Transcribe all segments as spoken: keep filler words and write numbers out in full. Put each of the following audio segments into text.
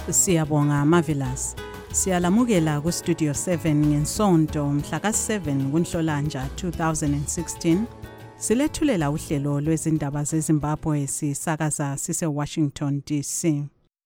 Siyabonga Marvelous. Siyalamukela ku Studio seven ngensonto mhla ka seven kuNhlolanja two thousand sixteen. Silethulela uhlelo lwezindaba zeZimbabwe sisakaza sise Washington D C.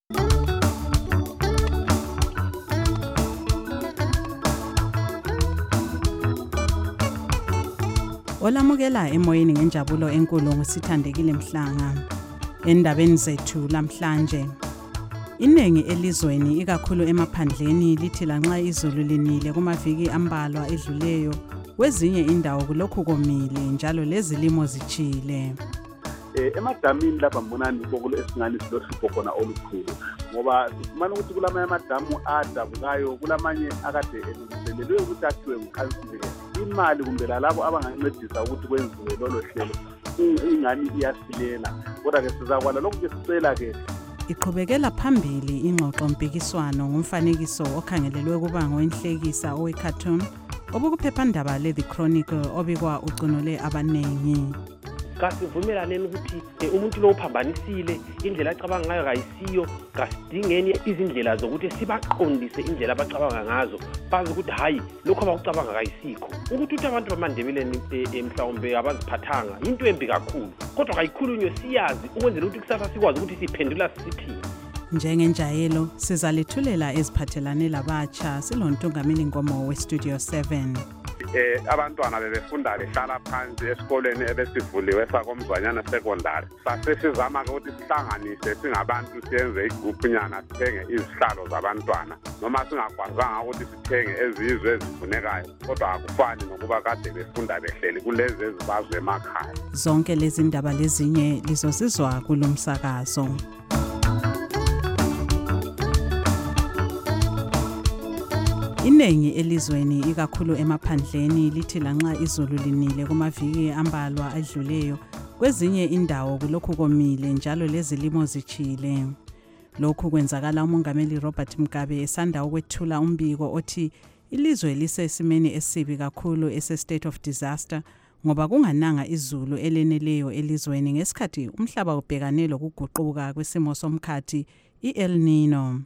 Olamukela emoyeni ngenjabulo enkulu ngusithandekile Mhlanga. Endabeni zethu lamhlanje, inengi elizweni ikakhulu emaphandleni lithi lanxa izulu linile kumaviki ambalwa edluleyo, kwezinye indawo kulokhu komile njalo lezilimo zichile. Eh emadamini lapha mbonani kokule esingani silohlupho khona olukhulu ngoba sifumana ukuthi kulamanye amadamu adabukayo, kulamanye akade elungiselelwe ukuthi akhiwe ngukhansile. Imali kumbe lalabo abangancedisa ukuthi kwenziwe lolo hlelo ingani iyasilela, kodwa ke sizakwala lokhu sicela ke iqhubekela phambili ingxoxo mpikiswano ngomfanekiso okhangelelwe kuba ngoenhlekisa owecartoon obukuphephandaba le The Chronicle obikwa ucunule abanengi. Kasivumelaneni ukuthi umuntu lo uphambanisile, indlela acabanga ngayo kayisiyo, kasidingeni izindlela zokuthi sibaqondise indlela abacabanga ngazo, bazi ukuthi hayi lokho abakucabanga kayisikho. Ukuthi uthi abantu bamandebeleni emhlawumbe abaziphathanga into embi kakhulu, kodwa kayikhulunywe siyazi ukwenzela ukuthi kusasa sikwazi ukuthi siphendula sithini. Njengenjayelo sizalethulela eziphathelane labatsha silontungameli Ngomo we Studio seven. Eh abantwana bebefunda behlala phansi esikoleni ebesivuliwe sakomzwanyana secondary. Sasesizama ukuthi sihlanganise singabantu siyenze igroup nyana sithenge izihlalo zabantwana, noma singakwazanga ukuthi sithenge ezizwe ezifunekayo, kodwa akufani nokuba kade befunda behleli kulezi ezibazwe emakhaya. Zonke lezi ndaba lezinye lizosizwa kulomsakazo. Inengi elizweni ikakhulu emaphandleni lithi lanxa izulu linile kumaviki ambalwa adluleyo, kwezinye indawo kulokhu komile njalo lezilimo zichile. Lokhu kwenzakala umongameli Robert Mugabe esanda ukwethula umbiko othi ilizwe lisesimeni esibi kakhulu ese state of disaster ngoba kungananga izulu eleneleyo elizweni ngesikhathi umhlaba ubhekane lokuguquka kwesimo somkhathi iEl Nino.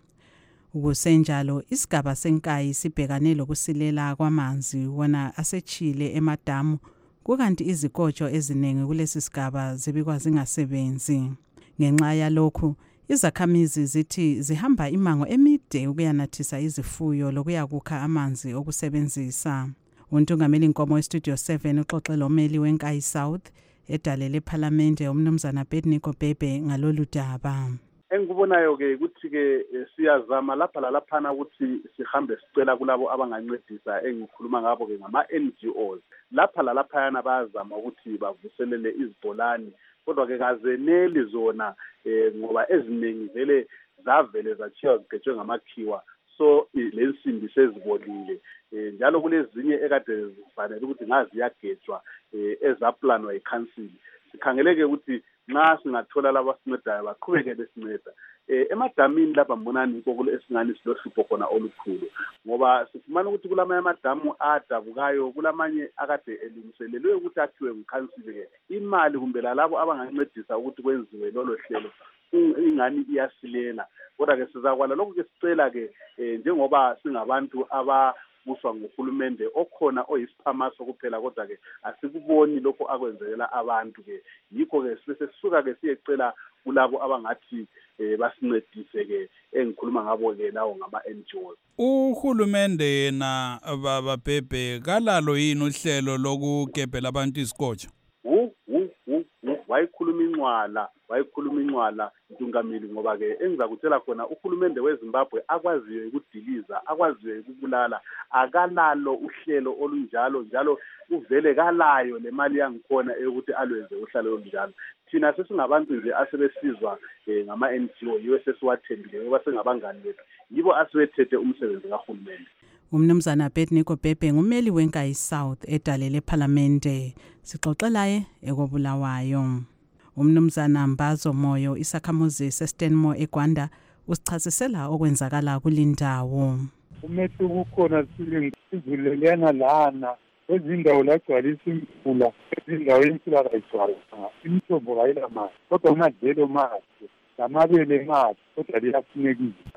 Ukusenjalo isigaba senkayi sibhekane lokusilela kwamanzi wona asechile emadamu, kukanti izikotsho eziningi kulesi sigaba zibikwa zingasebenzi. Ngenxa yalokhu izakhamizi zithi zihamba imango emide ukuyanathisa izifuyo lokuyakukha amanzi okusebenzisa. Untungameli Nkomo weStudio seven uxoxela umeli wenkayi South edalele eParliamente umnumzana Abednego Bhebhe ngalolu daba. Engikubonayo ke ukuthi ke siyazama lapha lalaphana ukuthi sihambe sicela kulabo abangancedisa, engikhuluma ngabo ke ngama N G Os. Lapha lalaphana bayazama ukuthi bavuselele izibholani, kodwa ke kazeneli zona ngoba eziningi vele zavele zachiya zigejwe ngamakhiwa, so lensimbi sezibolile. Njalo kulezinye ekade zifanele ukuthi ngazi yagejwa ezaplanwa yiCouncil. Sikhangeleke ukuthi nxa singathola laba sincedayo baqhubeke besinceda. Eh emadamini lapha mbonani kokule esingani silohlupho khona olukhulu ngoba sifumana ukuthi kulamanye amadamu adabukayo, kulamanye akade elungiselelwe ukuthi akhiwe ngukhansile. Imali kumbe lalabo abangancedisa ukuthi kwenziwe lolo hlelo ingani iyasilela, kodwa ke sizakwala lokhu ke sicela ke njengoba singabantu aba buswa nguhulumende okhona oyisiphamaso kuphela, kodwa ke asikuboni lokho akwenzela abantu ke. Yikho ke sesisuka ke siyecela kulabo abangathi basincedise ke, engikhuluma ngabo ke lawo ngama N G Os. Uhulumende na baba Bhebhe kalalo yini uhlelo lokugebhela abantu izikotsho? Hu hu hu wayikhuluma incwala, wayikhuluma incwala Ntungameli, ngoba ke engizakutshela khona uhulumende weZimbabwe akwaziyo ukudiliza, akwaziyo ukubulala, akalalo uhlelo olunjalo, njalo uvele kalayo le mali yangikhona ukuthi alwenze uhlalo olunjalo. Thina sesingabantu nje asebesizwa ngama N G O yiwe sesiwathembile ngoba sengabangani bethu, yibo asebethethe umsebenzi kahulumende. Umnumzana Abednego Bhebhe ngumeli wenkayi South edalele eParliamente, sixoxelaye ekobulawayo. Umnumzana Mbazo Moyo isakhamuzi seStenmore eGwanda usichasisela okwenzakala kulindawo. Umehluko ukhona sizulelana lana ezindawo lagcwalisa imvula, ezindawo imvula kayigcwalanga, imithombo kayilamanzi, kodwa umadlelo mahle, lamabele mahle, kodwa liyafunekile.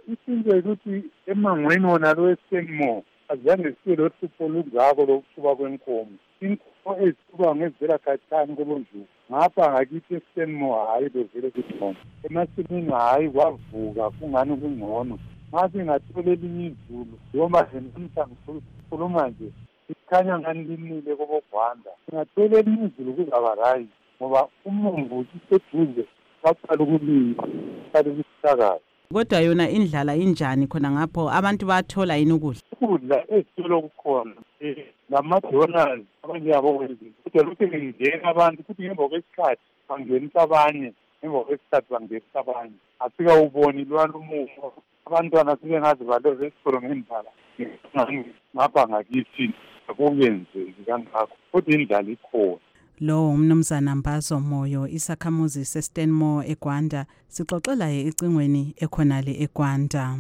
isinto ukuthi emangweni wona lo eSenmo azange sibe lohlupho olungako lokuhluba kwenkomo. Inkomo ezithuba ngezivela khatshana kobonjuku ngapha ngakithi eSenmo hayi bevele kukhona. Emasimini hayi kwavuka kungani kungcono. Mase ngathola elinye izulu noma njengamhla ngikhuluma nje ikhanya ngani linile kobogwanda. Ngathola elinye izulu kuzaba right ngoba umumbu useduze baqala ukulima baqala ukusakaza. Kodwa yona indlala injani khona ngapho abantu bathola yini ukudla? Ukudla esitolo kukhona nama-donors abanye yabo kwenziwa kodwa lokhu ngingena abantu futhi ngemva kwesikhathi bangenisa abanye ngemva kwesikhathi bangenisa abanye afika uboni lwana umumo abantwana sibe ngazi baloze esikolo ngendlala ngapha ngakithi akungenzeki kangakho kodwa indlala ikhona. Lo umnumzana Mbazo Moyo isakhamuzi seStenmo eGwanda sixoxela ye ecingweni ekhonale eGwanda.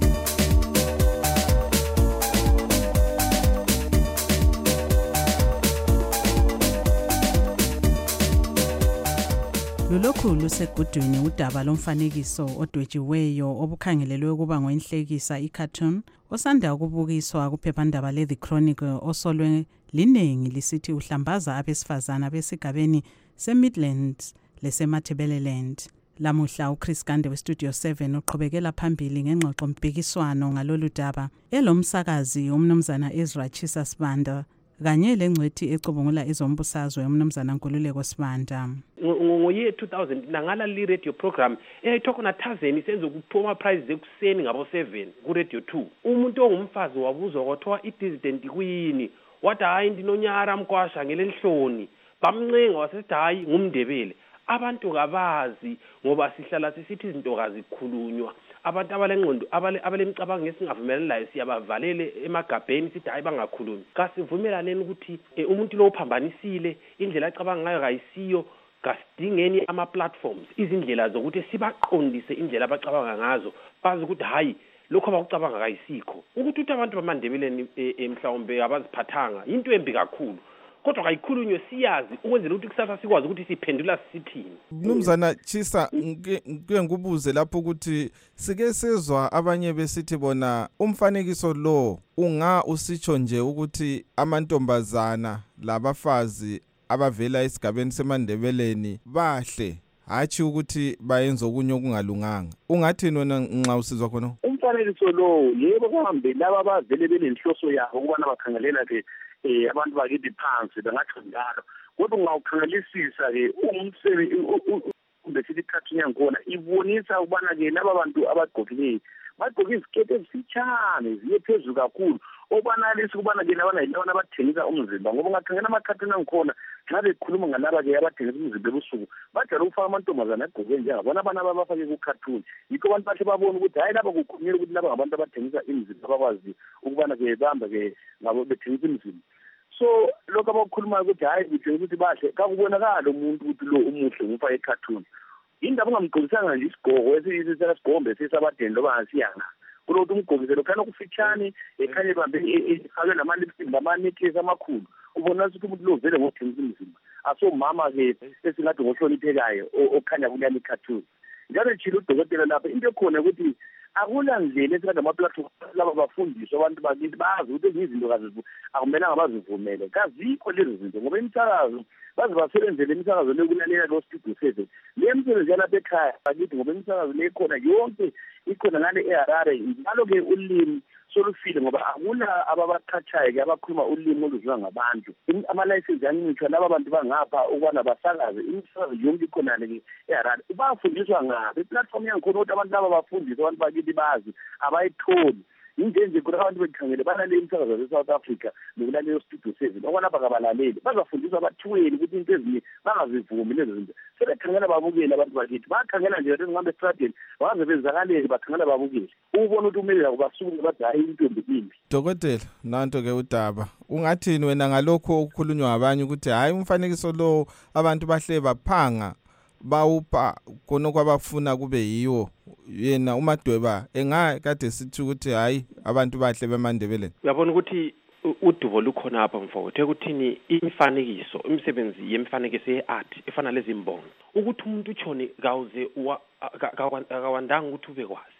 Lulokhu lusegudwini udaba lomfanekiso odwetshiweyo obukhangelelwe ukuba ngoenhlekisa icartoon osanda ukubukiswa kuphephandaba leThe Chronicle osolwe linengi lisithi uhlambaza abesifazana besigabeni seMidlands lesemathebeleland. Lamuhla uChris Gande weStudio seven uqhubekela phambili ngengxoxo mpikiswano ngalolu daba elomsakazi umnumzana Ezra Chisa Sibanda kanye lengcwethi ecubungula ezombusazwe umnumzana Nkululeko Sibanda. Ngoye two thousand nangala li radio program eyayithoka na Thazeni senze ukuphuma prize ekuseni ngabo seven ku radio two. Umuntu ongumfazi wabuzwa kwathiwa i-dissident kuyini wathi hayi ndinonyara mkwasha ngelenhloni bamncenga wasesithi hayi ngumndebele. Abantu kabazi ngoba sihlala sisithi izinto kazikhulunywa. Abantu abalengqondo abalemicabango esingavumelanayo siyabavalele emagabheni sithi hayi bangakhulumi. Kasivumelaneni ukuthi umuntu lo uphambanisile indlela acabanga ngayo kayisiyo kasidingeni ama platforms izindlela zokuthi sibaqondise indlela abacabanga ngazo bazi ukuthi hayi lokho abakucabanga kayisikho. Ukuthi uthi abantu bamandebeleni emhlawumbe abaziphathanga into embi kakhulu. Kodwa kayikhulunywe siyazi ukwenzela ukuthi kusasa sikwazi ukuthi siphendula sithini. Mnumzana Chisa ngike ngubuze lapho ukuthi sike sezwa abanye besithi bona umfanekiso lo unga usitsho nje ukuthi amantombazana labafazi abavela esigabeni semandebeleni bahle hathi ukuthi bayenza okunye okungalunganga. Ungathini wena nxa usizwa khona? Umfanekiso lo yebo kuhambe laba abavele belenhloso yabo ukubana bakhangelela ke eh abantu bakithi phansi bangathi njalo kodwa ungawukhangelisisa ke umsebenzi kumbe sithi cartoon yakhona ibonisa ukubana ke laba bantu abagqokileyo bagqoka iziketi ezifitshane ziye phezulu kakhulu obanalisi ukubana ke labana yilona abathengisa umzimba ngoba ungakhangela ama-cartoon angikhona xa bekhuluma ngalaba ke abathengisa umzimba ebusuku bajala ukufaka amantombazana agqoke njengabona abana abafake ku-cartoon yikho abantu bahle babona ukuthi hayi laba kukhulunyela ukuthi laba ngabantu abathengisa imizimba abakwazi ukubana ke bamba ke ngabo bethengisa imizimba. So lokho abakhulumayo ukuthi hayi ngithengisa ukuthi bahle kakubonakala umuntu ukuthi lo umuhle ngumfake e-cartoon. Indaba ungamgqokisanga nje isigqoko esiyisigombe sesabadeni loba ngasiyanga kulokuthi umgqokise lokhana okufitshane ekhanye bambe efake nama-lipstick nama-necklace amakhulu ubona ukuthi umuntu lo vele ngothengisa imizimba asomama ke esingathi ngohloniphekayo okhanya kuliyani i-cartoon. Njalo tshilo udokotela lapha into ekhona ukuthi akula ndlela esikade ama-platform laba bafundiswa abantu bakithi bazi ukuthi ezinye izinto akumelanga bazivumele kazikho lezi zinto ngoba imisakazo baze basebenzele imisakazo lekulalela lo Studio seven le msebenzi yalapha ekhaya bakithi ngoba imisakazo le khona yonke ikhona ngale eHarare njalo ke ulimi solufile ngoba akula ababaqhatshayo ke abakhuluma ulimi oluzwa ngabantu ama-license yanitsho laba bantu bangapha ukubana basakaze imisakazo yonke ikhonale ke eHarare bafundiswa ngabe iplatform yangikhona ukuthi abantu laba bafundiswa abantu bakithi bazi abayitholi injenje kuna abantu bekhangele balalele imisakazo ze-South Africa nokulalela Studio seven okwanapha kabalaleli bazafundiswa abathiweni ukuthi into ezinye bangazivumi lezo zinto sebekhangela babukele abantu bakithi bakhangela nje ukuthi ngihambe estradeni baze benzakalele bakhangela babukele ubona ukuthi umele labo basuke bathi hayi intombi imbi. Dokotela nanto ke udaba ungathini wena ngalokho okukhulunywa abanye ukuthi hayi umfanekiso lo abantu bahle baphanga bawupha khona kwabafuna kube yiwo yena uMadweba engakade sithi ukuthi hayi abantu bahle bemandebeleni. Uyabona ukuthi udubo lukhona apha mfowethu ekuthini imifanekiso imisebenzi yemifanekiso ye-art efana lezi mbono ukuthi umuntu utshone kawuze akawandanga ukuthi ube kwazi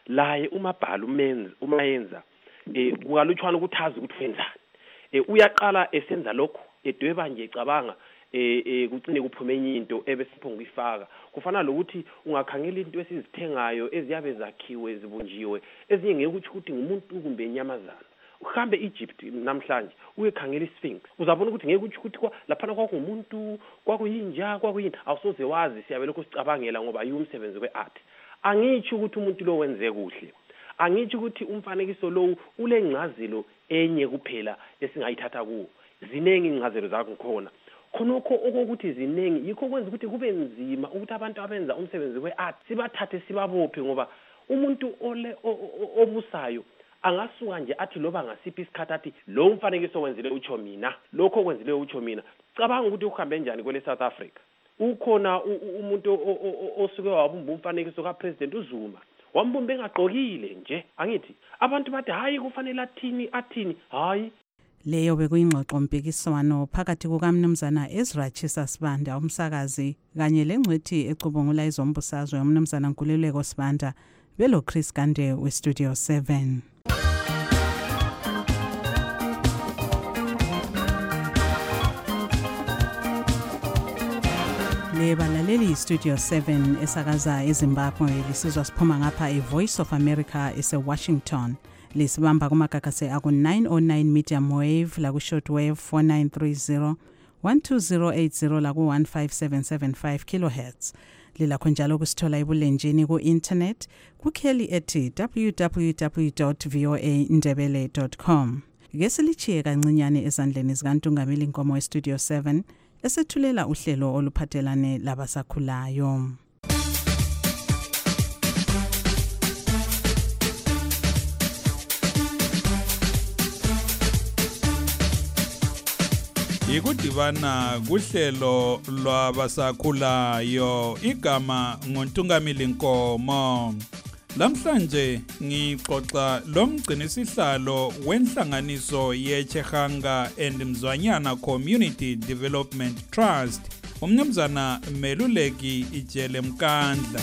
laye umabhala umenza umayenza eh kungalutshwana ukuthi azi ukuthi wenzani eh uyaqala esenza lokho edweba nje ecabanga eh eh kucine kuphume enye into ebesiphonga uyifaka kufana lokuthi ungakhangela into esizithengayo eziyabe zakhiwe zibunjiwe ezinye ngeke ukuthi ukuthi ngumuntu kumbe inyamazana uhambe Egypt namhlanje uyekhangela iSphinx uzabona ukuthi ngeke ukuthi ukuthi lapha kwakumuntu kwakuyinja kwakuyini awusoze wazi siyabe lokho sicabangela ngoba ayumsebenzi kweart angithi ukuthi umuntu lo wenze kuhle angithi ukuthi umfanekiso lo ulencazelo enye kuphela esingayithatha kuwo zinengi incazelo zakho khona khonokho okokuthi zinengi yikho kwenza ukuthi kube nzima ukuthi abantu abenza umsebenzi weart sibathathe sibabophe ngoba umuntu ole obusayo angasuka nje athi loba ngasiphi isikhathi athi lo umfanekiso wenzile utsho mina lokho kwenzile utsho mina cabanga ukuthi uhambe njani kwele South Africa ukhona umuntu osuke wabumba umfanekiso kaPresident uZuma wambumba engagqokile nje angithi abantu bathi hayi kufanele athini athini hayi leyo bekuyingxoxo mpikiswano phakathi kukaMnumzana Ezra Chisa Sibanda umsakazi kanye lengcwethi ecubungula izombusazwe uMnumzana Nkululeko Sibanda belo Chris Gande we Studio seven. Lebalaleli Studio seven esakaza eZimbabwe lisizwa siphuma ngapha eVoice of America ese Washington lisibamba kumagagase aku nine oh nine medium wave la ku shortwave four nine three zero one two zero eight zero la ku one five seven seven five kilohertz lilakho njalo kusithola ebulenjini ku internet kukheli ethi w w w dot voa ndebele dot com ngesilichiye kancinyane ezandleni zikaNtungameli Nkomo eStudio seven esethulela uhlelo oluphathelane labasakhulayo. Ikudibana kuhlelo lwabasakhulayo igama ngoNtungameli Nkomo. Lamhlanje ngixoxa lomgcinisihlalo wenhlanganiso yeChehanga and Mzwanyana Community Development Trust uMnumzana Meluleki Ijele Mkandla.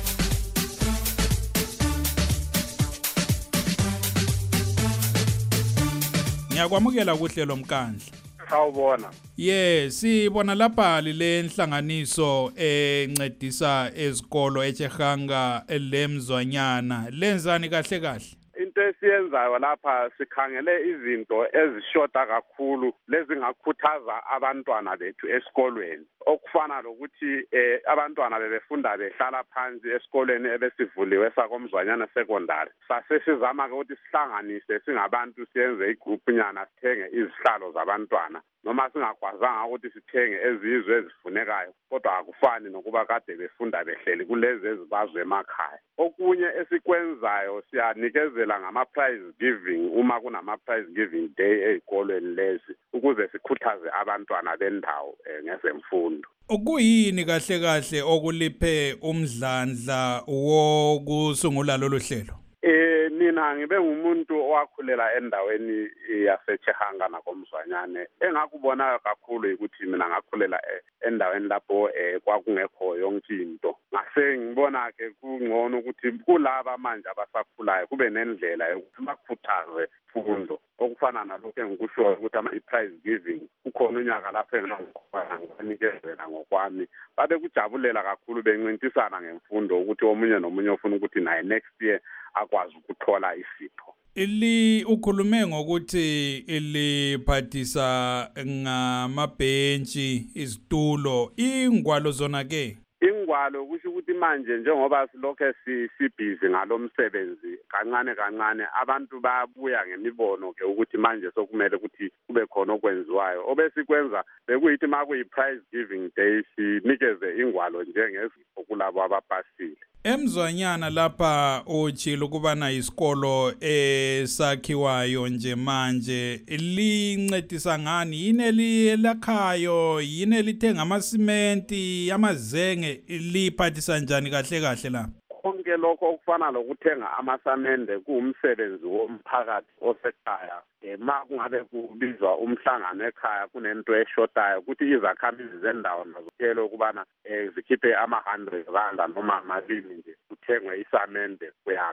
Ngiyakwamukela kuhlelo Mkandla. Sawubona. Yes, sibona lapha le nhlanganiso encedisa ezikolo eChehanga lemzwanyana. Lenzani kahle kahle? Into esiyenzayo lapha sikhangele izinto ezishota kakhulu lezingakhuthaza abantwana bethu esikolweni. Okufana lokuthi eh abantwana bebefunda behlala phansi esikoleni ebesivuliwe sakomzwanyana secondary. Sasesizama ke ukuthi sihlanganise singabantu siyenze igroup nyana sithenge izihlalo zabantwana. Noma singakwazanga ukuthi sithenge ezizwe ezifunekayo kodwa akufani nokuba kade befunda behleli kulezi ezibazwe emakhaya. Okunye esikwenzayo siyanikezela ngama prize giving uma kunama prize giving day ezikolweni lezi ukuze sikhuthaze abantwana bendawo ngezemfundo. Ukuyini kahle kahle okuliphe umdlandla wokusungula lolu hlelo? Eh mina ngibe ngumuntu owakhulela endaweni yaseChehanga nakomzwanyane engakubona kakhulu ukuthi mina ngakhulela endaweni lapho eh kwakungekho yonke into ngase ngibona ke kungcono ukuthi kulaba manje abasakhulayo kube nendlela yokuthi bakhuthaze imfundo okufana nalokho engikusho ukuthi ama prize giving ukhona unyaka lapho enginikezela ngokwami babe kujabulela kakhulu bencintisana ngemfundo ukuthi omunye nomunye ufuna ukuthi naye next year akwazi ukuthola isipho. Ili ukhulume ngokuthi iliphathisa ngamabhentshi izitulo ingwalo zona ke ingwalo kusho ukuthi manje njengoba silokho sibhizi ngalomsebenzi kancane kancane abantu bayabuya ngemibono ke ukuthi manje sokumele ukuthi kube khona okwenziwayo obesikwenza bekuyithi makuyi prize giving day sinikeze ingwalo njengezipho kulabo abapasile. Emzwanyana lapha uchilo kubana isikolo esakhiwayo nje manje lincedisa ngani yini lelakhayo yini lithenga amasimenti amazenge liphathisa njani kahle kahle la konke lokho okufana lokuthenga amasamende kuumsebenzi womphakathi osekhaya ema kungabe kubizwa umhlangano ekhaya kunento eshotayo ukuthi izakhamizi zendawo nazo phela ukubana zikhiphe ama one hundred rand noma malini nje kuthengwe isamende kuyakha.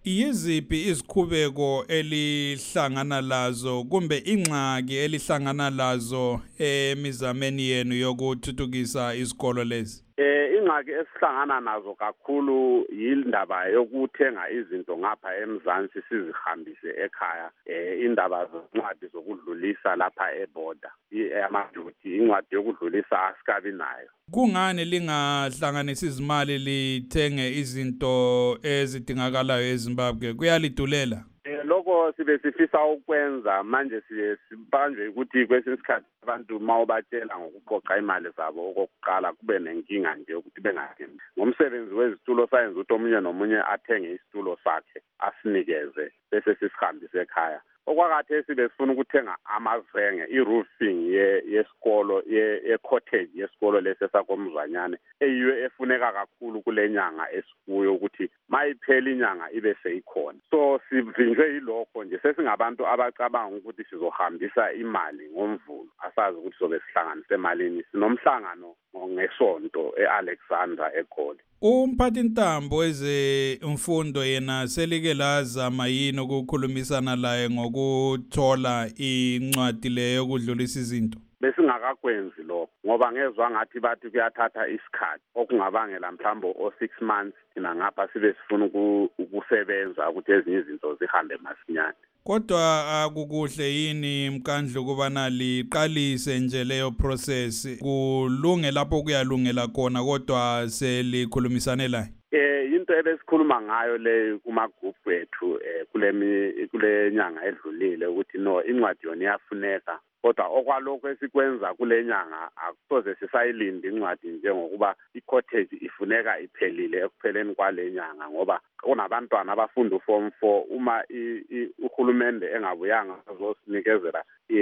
Yiziphi izikhubeko elihlangana lazo kumbe ingxaki elihlangana lazo emizameni yenu yokuthuthukisa izikolo lezi? Eh ingxaki esihlangana nazo kakhulu yindaba yokuthenga izinto ngapha eMzansi sizihambise ekhaya, eh indaba zoncwadi zokudlulisa lapha eborder, amaduty incwadi yokudlulisa asikabi nayo. Kungani lingahlanganisa izimali lithenge izinto ezidingakalayo eZimbabwe? Kuyalidulela? Lokho sibe sifisa ukwenza manje siye sibanjwe ukuthi kwesinye isikhathi abantu mawubatshela ngokuqoqa imali zabo okokuqala kube nenkinga nje ukuthi bengathembi. Ngomsebenzi wezitulo sayenza ukuthi omunye nomunye athenge isitulo sakhe asinikeze bese sisihambise ekhaya. Okwakathe sibe sifuna ukuthenga amazenge, i-roofing yesikolo, ye-cottage yesikolo lesesakomzwanyane eyiyo efuneka kakhulu kule nyanga esikuyo ukuthi mayiphela inyanga ibe seyikhona. So sivinjwe yilokho nje, sesingabantu abacabanga ukuthi sizohambisa imali ngomvulo, asazi ukuthi sobe sihlanganise emalini. Sinomhlangano ngesonto e-Alexandra eGoli. Umphathi ntambo ezemfundo yena selike lazama yini ukukhulumisana laye ngokuthola incwadi leyo yokudlulisa izinto? Besingakakwenzi lokho ngoba ngezwe ngathi bathi kuyathatha isikhathi okungabangela mhlawumbe o six months thina ngapha sibe sifuna ukusebenza ukuthi ezinye izinto zihambe masinyane. Kodwa akukuhle yini Mkandla ukubana liqalise nje leyo process kulunge lapho kuyalungela khona kodwa selikhulumisane la? Eh into ebesikhuluma ngayo le kuma group wethu eh kule kule nyanga edlulile ukuthi no incwadi yona iyafuneka, kodwa okwalokho esikwenza kule nyanga akusoze sisayilinde incwadi njengokuba i-cottage ifuneka iphelile ekupheleni kwale nyanga ngoba kunabantwana abafunda form four. Uma uhulumende engabuyanga azosinikezela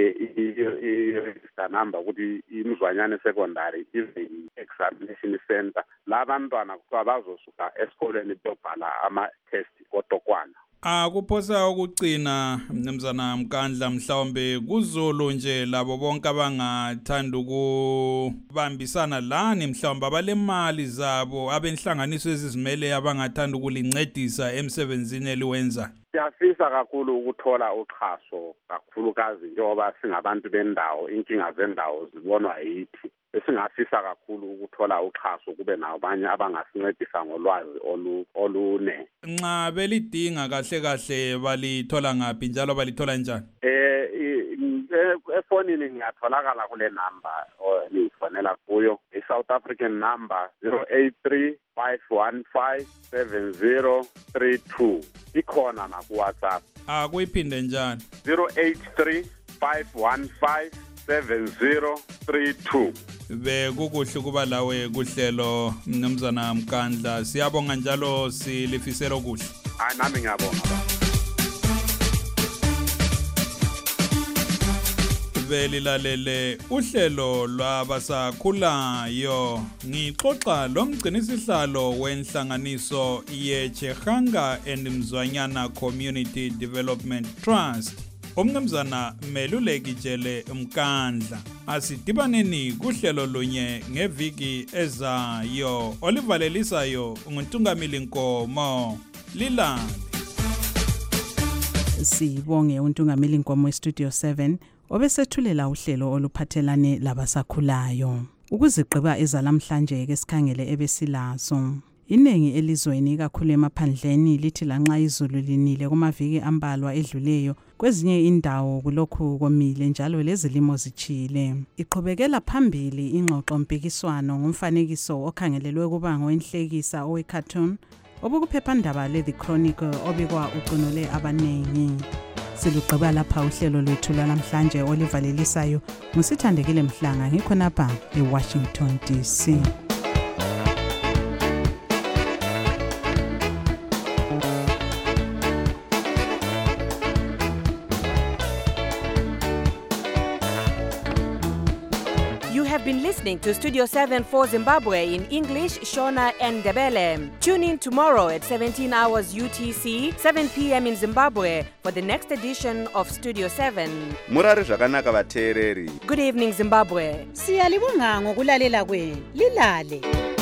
i-register number ukuthi imzwanyane secondary examination center, labantwana bazosuka esikoleni beyobhala ama-test kodokwana. Akuphosa ukucina mnumzana Mkandla mhlawumbe kuZulu nje labo bonke abangathanda ukubambisana lani mhlawumbe abalemali zabo abenhlanganiso ezizimele abangathanda ukulincedisa emsebenzini eliwenza? Siyafisa kakhulu ukuthola uxhaso kakhulukazi njengoba singabantu bendawo, inkinga zendawo zibonwa yithi. Singafisa kakhulu ukuthola uxhaso kube nabanye abangasincedisa ngolwazi olune. Nxa belidinga kahle kahle balithola ngaphi njalo balithola njani? Eh efonini ngiyatholakala kule number oyifonela kuyo, i-South African number zero eight three five one five seven zero three two. Ikhona na ku WhatsApp. Ah kuyiphinde njani? zero eight three five one five seven zero three two. Bekukuhle kuba lawe kuhlelo mnumzana Mkandla, siyabonga njalo silifisela okuhle. Hayi nami ngiyabonga. Belilalele uhlelo lwabasakhulayo, ngixoxa lomgcinisihlalo wenhlanganiso yeChehanga and Mzwanyana Community Development Trust, umnumzana Meluleki Jele Mkandla. Asidibaneni kuhlelo lunye ngeviki ezayo, olivalelisayo nguNtungamili Nkomo. Lilale. Sibonge uNtungamili Nkomo eStudio seven obesethulela uhlelo oluphathelane labasakhulayo. Ukuzigqiba ezalamhlanje ke sikhangele ebesilazo. Inengi elizweni kakhulu emaphandleni lithi lanxa izulu linile kumaviki ambalwa edluleyo, kwezinye indawo kulokhu komile njalo lezilimo zichile. Iqhubekela phambili ingxoxo mpikiswano ngomfanekiso okhangelelwe kuba ngowenhlekisa owe-cartoon obukuphephandaba le The Chronicle obikwa uqinule abanengi. Silugqiba lapha uhlelo lwethu lwalamhlanje olivalelisayo ngusithandekile Mhlanga ngikhonapha eWashington D C. Been listening to Studio seven for Zimbabwe in English, Shona and Ndebele. Tune in tomorrow at seventeen hours U T C, seven p.m. in Zimbabwe for the next edition of Studio seven. Murari zvakanaka vateereri. Good evening Zimbabwe. Siyalibonga ngokulalela kwenu. Lilale.